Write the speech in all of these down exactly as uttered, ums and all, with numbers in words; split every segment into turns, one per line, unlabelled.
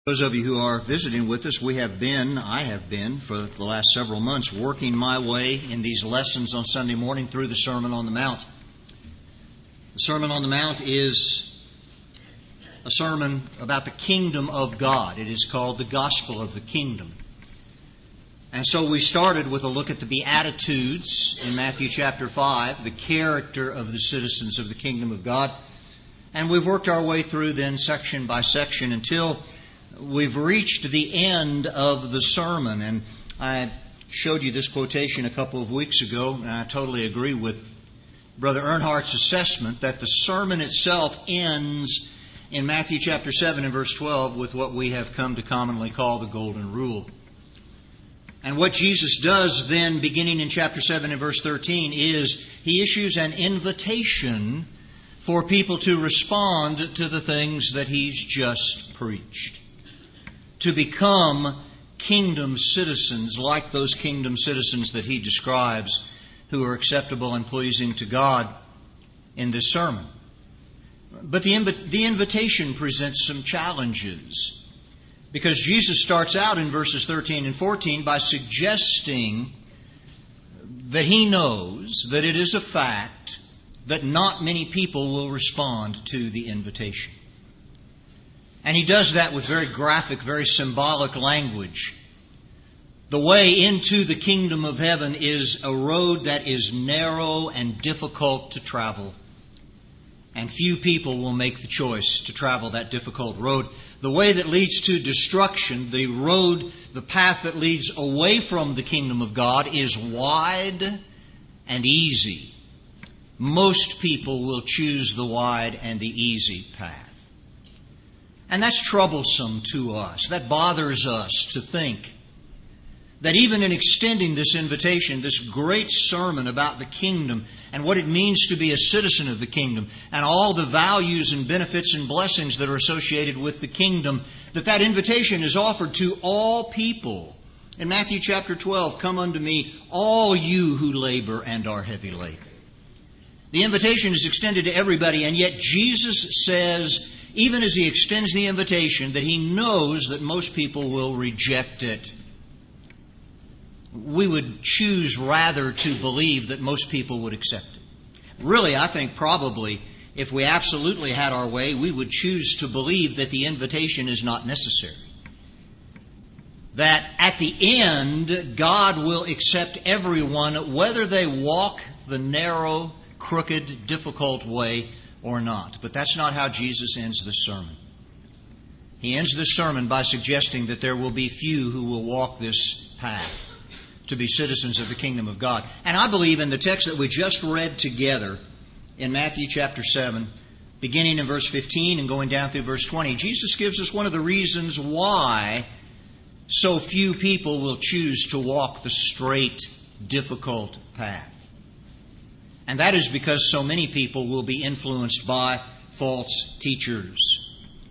Those of you who are visiting with us, we have been, I have been, for the last several months, working my way in these lessons on Sunday morning through the Sermon on the Mount. The Sermon on the Mount is a sermon about the kingdom of God. It is called the Gospel of the Kingdom. And so we started with a look at the Beatitudes in Matthew chapter five, the character of the citizens of the kingdom of God. And we've worked our way through then section by section until we've reached the end of the sermon. And I showed you this quotation a couple of weeks ago, and I totally agree with Brother Earnhardt's assessment that the sermon itself ends in Matthew chapter seven and verse twelve with what we have come to commonly call the Golden Rule. And what Jesus does then, beginning in chapter seven and verse thirteen, is He issues an invitation for people to respond to the things that He's just preached. To become kingdom citizens like those kingdom citizens that He describes who are acceptable and pleasing to God in this sermon. But the, inv- the invitation presents some challenges, because Jesus starts out in verses thirteen and fourteen by suggesting that He knows that it is a fact that not many people will respond to the invitation. And He does that with very graphic, very symbolic language. The way into the kingdom of heaven is a road that is narrow and difficult to travel. And few people will make the choice to travel that difficult road. The way that leads to destruction, the road, the path that leads away from the kingdom of God, is wide and easy. Most people will choose the wide and the easy path. And that's troublesome to us. That bothers us to think that even in extending this invitation, this great sermon about the kingdom and what it means to be a citizen of the kingdom and all the values and benefits and blessings that are associated with the kingdom, that that invitation is offered to all people. In Matthew chapter twelve, "Come unto me, all you who labor and are heavy laden." The invitation is extended to everybody, and yet Jesus says, even as He extends the invitation, that He knows that most people will reject it. We would choose rather to believe that most people would accept it. Really, I think probably if we absolutely had our way, we would choose to believe that the invitation is not necessary. That at the end, God will accept everyone, whether they walk the narrow, crooked, difficult way or not. But that's not how Jesus ends this sermon. He ends this sermon by suggesting that there will be few who will walk this path to be citizens of the kingdom of God. And I believe in the text that we just read together in Matthew chapter seven, beginning in verse fifteen and going down through verse twenty, Jesus gives us one of the reasons why so few people will choose to walk the straight, difficult path. And that is because so many people will be influenced by false teachers.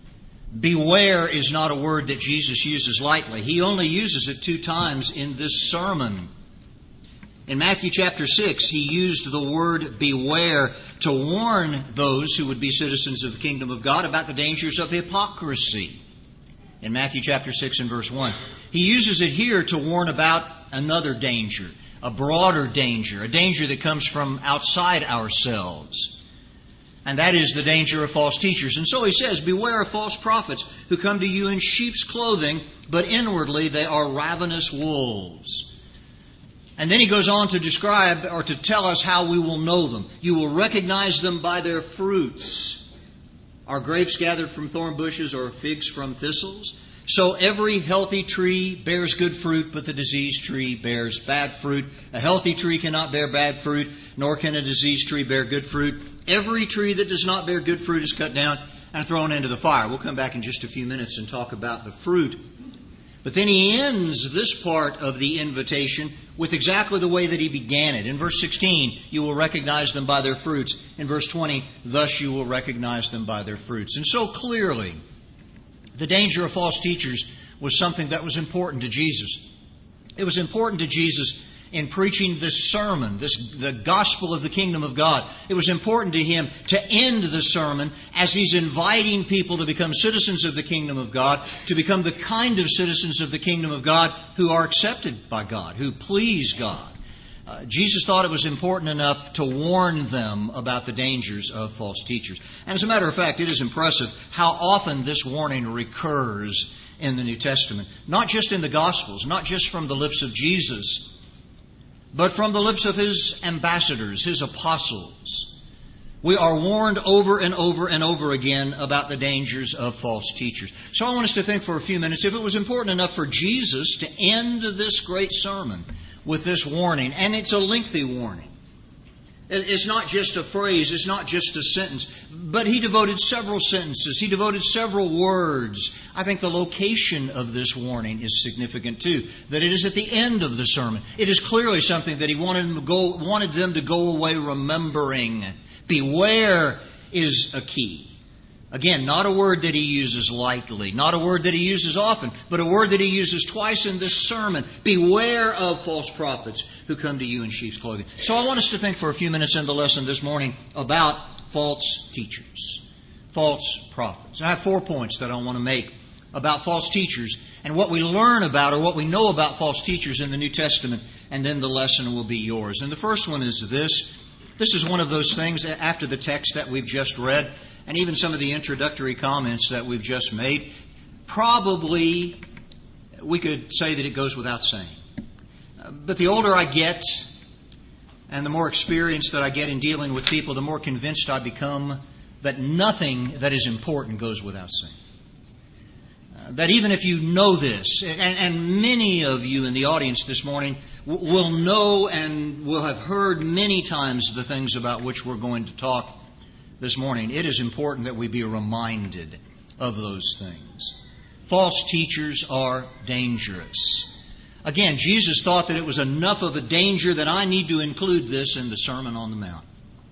Beware is not a word that Jesus uses lightly. He only uses it two times in this sermon. In Matthew chapter six, He used the word beware to warn those who would be citizens of the kingdom of God about the dangers of hypocrisy. In Matthew chapter six and verse one. He uses it here to warn about another danger. A broader danger, a danger that comes from outside ourselves. And that is the danger of false teachers. And so He says, beware of false prophets who come to you in sheep's clothing, but inwardly they are ravenous wolves. And then He goes on to describe or to tell us how we will know them. You will recognize them by their fruits. Are grapes gathered from thorn bushes or figs from thistles? So every healthy tree bears good fruit, but the diseased tree bears bad fruit. A healthy tree cannot bear bad fruit, nor can a diseased tree bear good fruit. Every tree that does not bear good fruit is cut down and thrown into the fire. We'll come back in just a few minutes and talk about the fruit. But then He ends this part of the invitation with exactly the way that He began it. In verse sixteen, you will recognize them by their fruits. In verse twenty, thus you will recognize them by their fruits. And so clearly, the danger of false teachers was something that was important to Jesus. It was important to Jesus in preaching this sermon, this the gospel of the kingdom of God. It was important to him to end the sermon as he's inviting people to become citizens of the kingdom of God, to become the kind of citizens of the kingdom of God who are accepted by God, who please God. Uh, Jesus thought it was important enough to warn them about the dangers of false teachers. And as a matter of fact, it is impressive how often this warning recurs in the New Testament. Not just in the Gospels, not just from the lips of Jesus, but from the lips of His ambassadors, His apostles. We are warned over and over and over again about the dangers of false teachers. So I want us to think for a few minutes, if it was important enough for Jesus to end this great sermon with this warning, and it's a lengthy warning. It's not just a phrase, it's not just a sentence, but He devoted several sentences, He devoted several words. I think the location of this warning is significant too, that it is at the end of the sermon. It is clearly something that He wanted them to go, wanted them to go away remembering. Beware is a key. Again, not a word that He uses lightly, not a word that He uses often, but a word that He uses twice in this sermon. Beware of false prophets who come to you in sheep's clothing. So I want us to think for a few minutes in the lesson this morning about false teachers, false prophets. And I have four points that I want to make about false teachers and what we learn about or what we know about false teachers in the New Testament, and then the lesson will be yours. And the first one is this. This is one of those things after the text that we've just read, and even some of the introductory comments that we've just made, probably we could say that it goes without saying. But the older I get and the more experience that I get in dealing with people, the more convinced I become that nothing that is important goes without saying. Uh, that even if you know this, and, and many of you in the audience this morning w- will know and will have heard many times the things about which we're going to talk this morning, it is important that we be reminded of those things. False teachers are dangerous. Again, Jesus thought that it was enough of a danger that I need to include this in the Sermon on the Mount.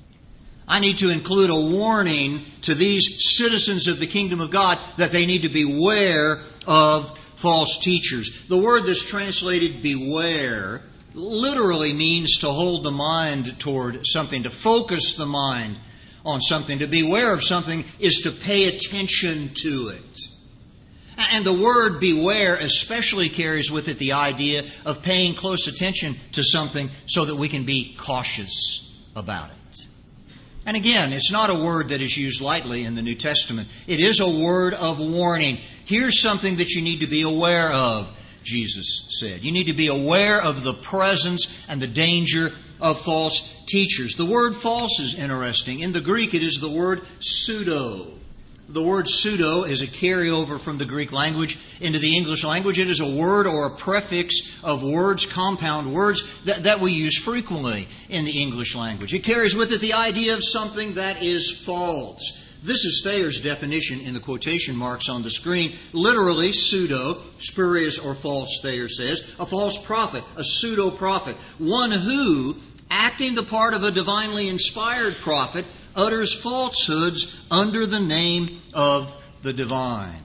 I need to include a warning to these citizens of the kingdom of God that they need to beware of false teachers. The word that's translated beware literally means to hold the mind toward something, to focus the mind on something. To beware of something is to pay attention to it. And the word beware especially carries with it the idea of paying close attention to something so that we can be cautious about it. And again, it's not a word that is used lightly in the New Testament. It is a word of warning. Here's something that you need to be aware of, Jesus said. You need to be aware of the presence and the danger of false teachers. The word false is interesting. In the Greek, it is the word pseudo. The word pseudo is a carryover from the Greek language into the English language. It is a word or a prefix of words, compound words, that, that we use frequently in the English language. It carries with it the idea of something that is false. This is Thayer's definition in the quotation marks on the screen. Literally, pseudo, spurious or false, Thayer says, a false prophet, a pseudo-prophet, one who, acting the part of a divinely inspired prophet, utters falsehoods under the name of the divine.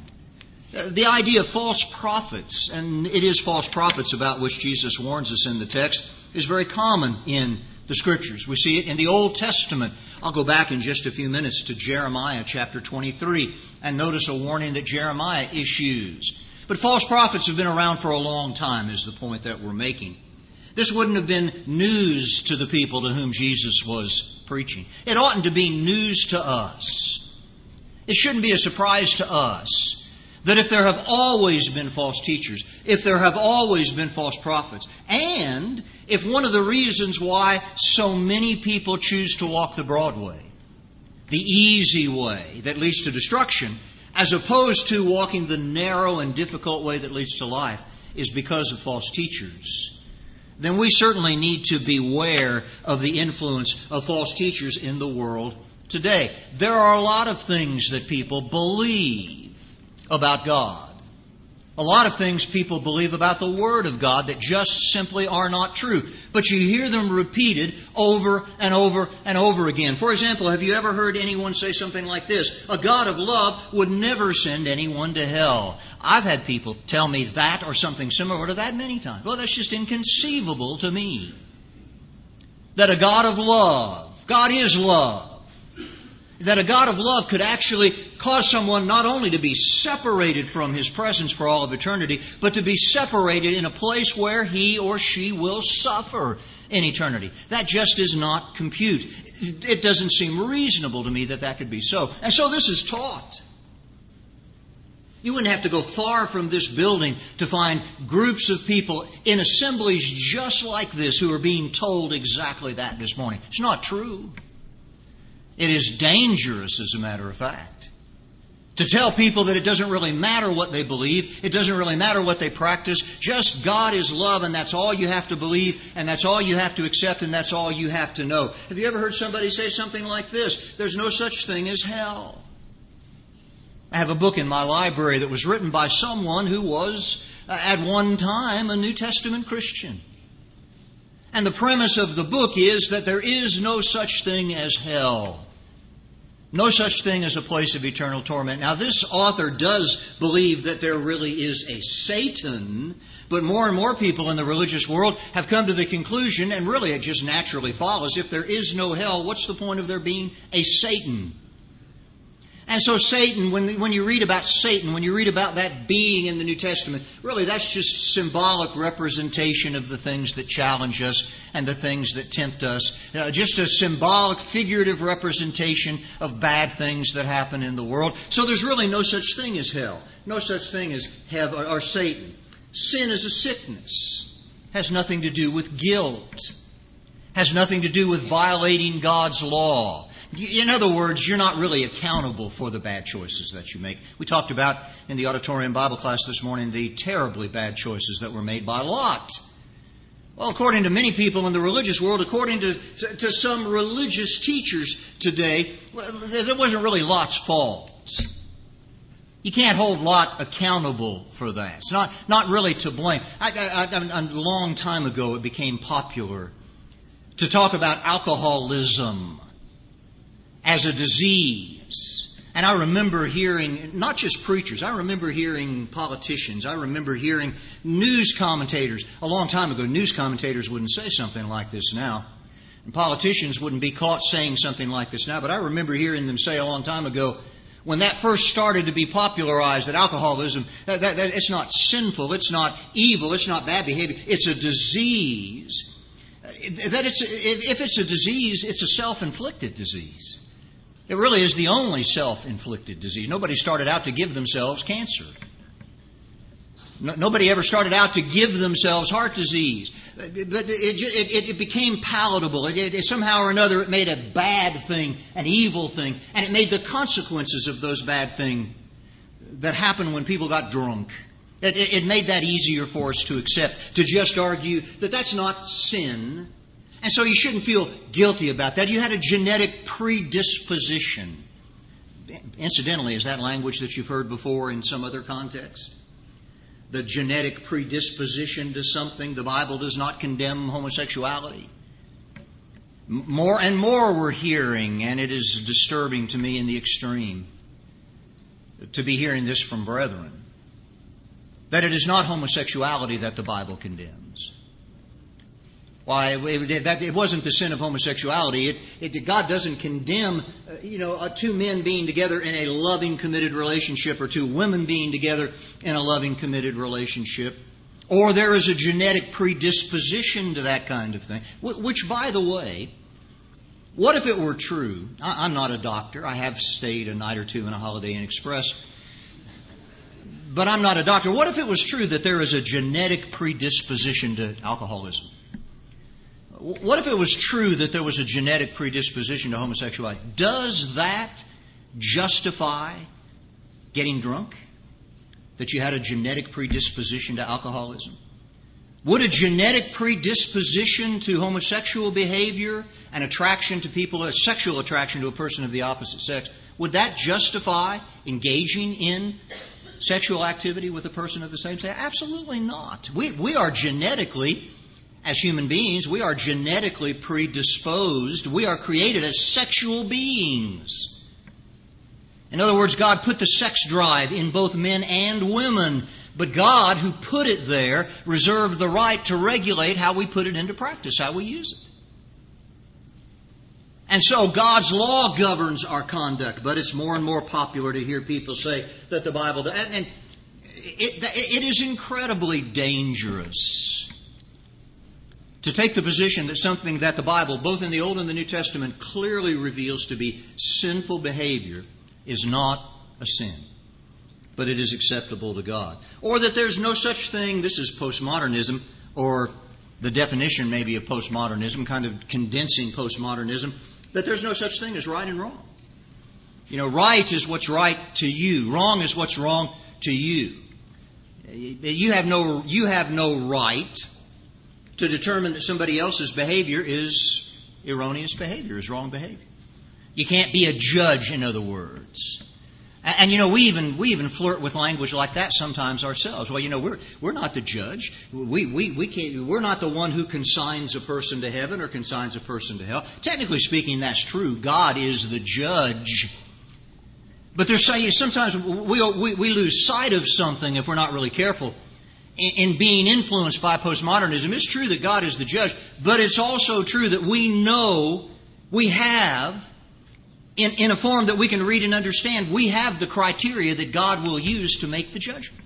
The idea of false prophets, and it is false prophets about which Jesus warns us in the text, is very common in the Scriptures. We see it in the Old Testament. I'll go back in just a few minutes to Jeremiah chapter twenty-three and notice a warning that Jeremiah issues. But false prophets have been around for a long time, is the point that we're making. This wouldn't have been news to the people to whom Jesus was preaching. It oughtn't to be news to us. It shouldn't be a surprise to us that if there have always been false teachers, if there have always been false prophets, and if one of the reasons why so many people choose to walk the broad way, the easy way that leads to destruction, as opposed to walking the narrow and difficult way that leads to life, is because of false teachers, then we certainly need to beware of the influence of false teachers in the world today. There are a lot of things that people believe about God. A lot of things people believe about the Word of God that just simply are not true. But you hear them repeated over and over and over again. For example, have you ever heard anyone say something like this? A God of love would never send anyone to hell. I've had people tell me that or something similar to that many times. Well, that's just inconceivable to me. That a God of love, God is love, that a God of love could actually cause someone not only to be separated from His presence for all of eternity, but to be separated in a place where he or she will suffer in eternity. That just does not compute. It doesn't seem reasonable to me that that could be so. And so this is taught. You wouldn't have to go far from this building to find groups of people in assemblies just like this who are being told exactly that this morning. It's not true. It is dangerous, as a matter of fact, to tell people that it doesn't really matter what they believe, it doesn't really matter what they practice, just God is love and that's all you have to believe and that's all you have to accept and that's all you have to know. Have you ever heard somebody say something like this? There's no such thing as hell. I have a book in my library that was written by someone who was, uh, at one time, a New Testament Christian. And the premise of the book is that there is no such thing as hell. No such thing as a place of eternal torment. Now, this author does believe that there really is a Satan, but more and more people in the religious world have come to the conclusion, and really it just naturally follows, if there is no hell, what's the point of there being a Satan? And so Satan, when, when you read about Satan, when you read about that being in the New Testament, really that's just symbolic representation of the things that challenge us and the things that tempt us. Uh, just a symbolic, figurative representation of bad things that happen in the world. So there's really no such thing as hell. No such thing as heaven or, or Satan. Sin is a sickness. Has nothing to do with guilt. Has nothing to do with violating God's law. In other words, you're not really accountable for the bad choices that you make. We talked about in the auditorium Bible class this morning the terribly bad choices that were made by Lot. Well, according to many people in the religious world, according to, to some religious teachers today, that wasn't really Lot's fault. You can't hold Lot accountable for that. It's not, not really to blame. I, I, I, a long time ago, it became popular to talk about alcoholism as a disease. And I remember hearing, not just preachers, I remember hearing politicians, I remember hearing news commentators. A long time ago, news commentators wouldn't say something like this now. And politicians wouldn't be caught saying something like this now. But I remember hearing them say a long time ago, when that first started to be popularized, that alcoholism, that, that, that it's not sinful, it's not evil, it's not bad behavior, it's a disease. That it's, if it's a disease, it's a self-inflicted disease. It really is the only self-inflicted disease. Nobody started out to give themselves cancer. No, nobody ever started out to give themselves heart disease. But it, it, it became palatable. It, it, somehow or another, it made a bad thing, an evil thing, and it made the consequences of those bad things that happened when people got drunk. It, it, it made that easier for us to accept, to just argue that that's not sin. And so you shouldn't feel guilty about that. You had a genetic predisposition. Incidentally, is that language that you've heard before in some other context? The genetic predisposition to something. The Bible does not condemn homosexuality. More and more we're hearing, and it is disturbing to me in the extreme, to be hearing this from brethren, that it is not homosexuality that the Bible condemns. Why, it, that, it wasn't the sin of homosexuality. It, it, God doesn't condemn, uh, you know, uh, two men being together in a loving, committed relationship, or two women being together in a loving, committed relationship. Or there is a genetic predisposition to that kind of thing. Which, by the way, what if it were true? I, I'm not a doctor. I have stayed a night or two in a Holiday Inn Express. But I'm not a doctor. What if it was true that there is a genetic predisposition to alcoholism? What if it was true that there was a genetic predisposition to homosexuality? Does that justify getting drunk? That you had a genetic predisposition to alcoholism? Would a genetic predisposition to homosexual behavior, an attraction to people, a sexual attraction to a person of the opposite sex, would that justify engaging in sexual activity with a person of the same sex? Absolutely not. We, we are genetically, as human beings, we are genetically predisposed. We are created as sexual beings. In other words, God put the sex drive in both men and women. But God, who put it there, reserved the right to regulate how we put it into practice, how we use it. And so God's law governs our conduct, but it's more and more popular to hear people say that the Bible... And, and it, it is incredibly dangerous to take the position that something that the Bible, both in the Old and the New Testament, clearly reveals to be sinful behavior is not a sin, but it is acceptable to God. Or that there's no such thing, this is postmodernism, or the definition maybe of postmodernism, kind of condensing postmodernism, that there's no such thing as right and wrong. You know, right is what's right to you. Wrong is what's wrong to you. You have no, you have no right to determine that somebody else's behavior is erroneous behavior, is wrong behavior. You can't be a judge, in other words. And, and you know, we even we even flirt with language like that sometimes ourselves. Well, you know, we're we're not the judge. We we we can't. We're not the one who consigns a person to heaven or consigns a person to hell. Technically speaking, that's true. God is the judge. But there's sometimes we we, we lose sight of something if we're not really careful. In, in being influenced by postmodernism, it's true that God is the judge, but it's also true that we know we have. In, in a form that we can read and understand, we have the criteria that God will use to make the judgment.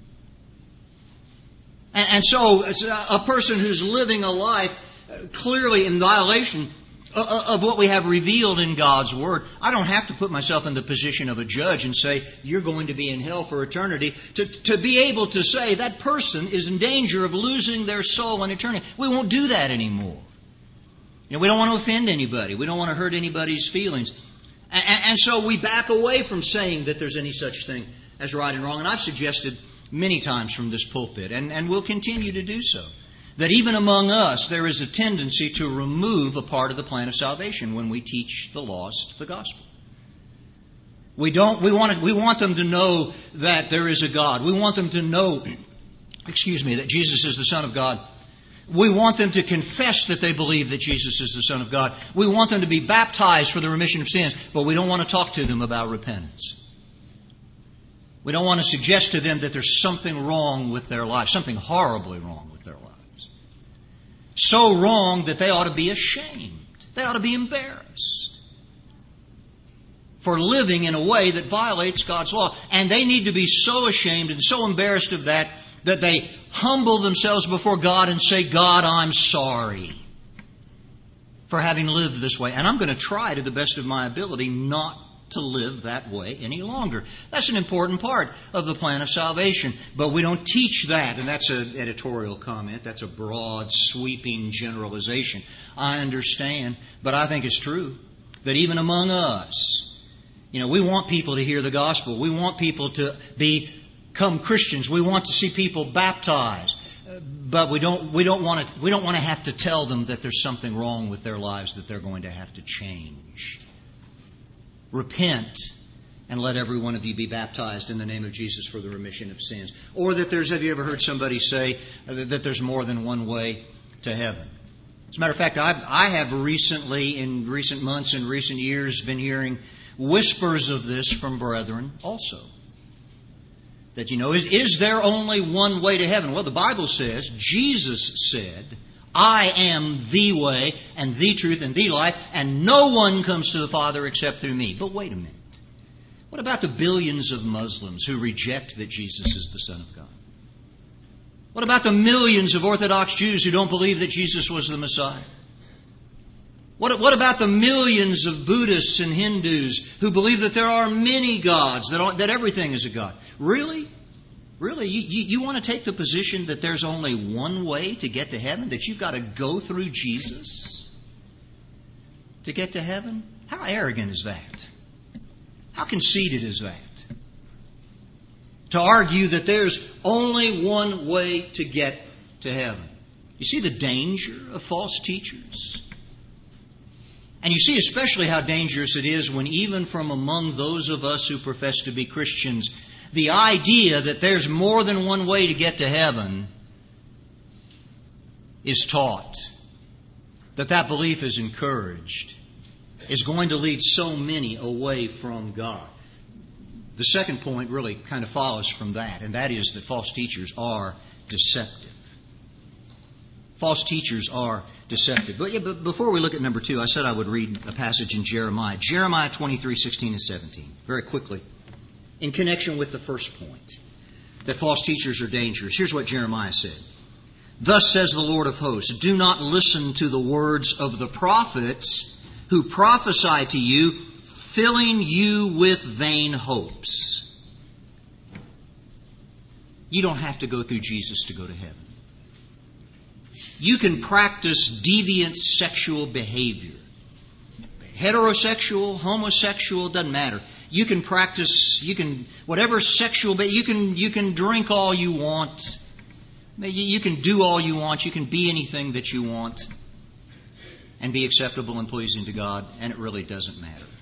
And, and so a person who's living a life clearly in violation of what we have revealed in God's Word, I don't have to put myself in the position of a judge and say, you're going to be in hell for eternity, to, to be able to say that person is in danger of losing their soul in eternity. We won't do that anymore. You know, we don't want to offend anybody. We don't want to hurt anybody's feelings. And, and so we back away from saying that there's any such thing as right and wrong. And I've suggested many times from this pulpit, and, and will continue to do so, that even among us there is a tendency to remove a part of the plan of salvation when we teach the lost the gospel. We don't. We want it, we want them to know that there is a God. We want them to know, excuse me, that Jesus is the Son of God. We want them to confess that they believe that Jesus is the Son of God. We want them to be baptized for the remission of sins, but we don't want to talk to them about repentance. We don't want to suggest to them that there's something wrong with their lives, something horribly wrong with their lives. So wrong that they ought to be ashamed. They ought to be embarrassed for living in a way that violates God's law. And they need to be so ashamed and so embarrassed of that that they humble themselves before God and say, God, I'm sorry for having lived this way. And I'm going to try to the best of my ability not to live that way any longer. That's an important part of the plan of salvation. But we don't teach that. And that's an editorial comment. That's a broad, sweeping generalization. I understand. But I think it's true that even among us, you know, we want people to hear the gospel. We want people to be Become Christians. We want to see people baptized, but we don't. We don't want to. We don't want to have to tell them that there's something wrong with their lives that they're going to have to change. Repent and let every one of you be baptized in the name of Jesus for the remission of sins. Or that there's. Have you ever heard somebody say that there's more than one way to heaven? As a matter of fact, I've, I have recently, in recent months and recent years, been hearing whispers of this from brethren also. That, you know, is, is there only one way to heaven? Well, the Bible says, Jesus said, I am the way and the truth and the life, and no one comes to the Father except through me. But wait a minute. What about the billions of Muslims who reject that Jesus is the Son of God? What about the millions of Orthodox Jews who don't believe that Jesus was the Messiah? What, what about the millions of Buddhists and Hindus who believe that there are many gods, that, that everything is a God? Really? Really? You, you, you want to take the position that there's only one way to get to heaven? That you've got to go through Jesus to get to heaven? How arrogant is that? How conceited is that? To argue that there's only one way to get to heaven. You see the danger of false teachers? And you see especially how dangerous it is when even from among those of us who profess to be Christians, the idea that there's more than one way to get to heaven is taught, that that belief is encouraged, is going to lead so many away from God. The second point really kind of follows from that, and that is that false teachers are deceptive. False teachers are deceptive. But, yeah, but before we look at number two, I said I would read a passage in Jeremiah. Jeremiah twenty-three, sixteen and seventeen. Very quickly. In connection with the first point, that false teachers are dangerous. Here's what Jeremiah said. Thus says the Lord of hosts, do not listen to the words of the prophets who prophesy to you, filling you with vain hopes. You don't have to go through Jesus to go to heaven. You can practice deviant sexual behavior. Heterosexual, homosexual, doesn't matter. You can practice, you can, whatever sexual, but you can, you can drink all you want. You can do all you want. You can be anything that you want and be acceptable and pleasing to God, and it really doesn't matter.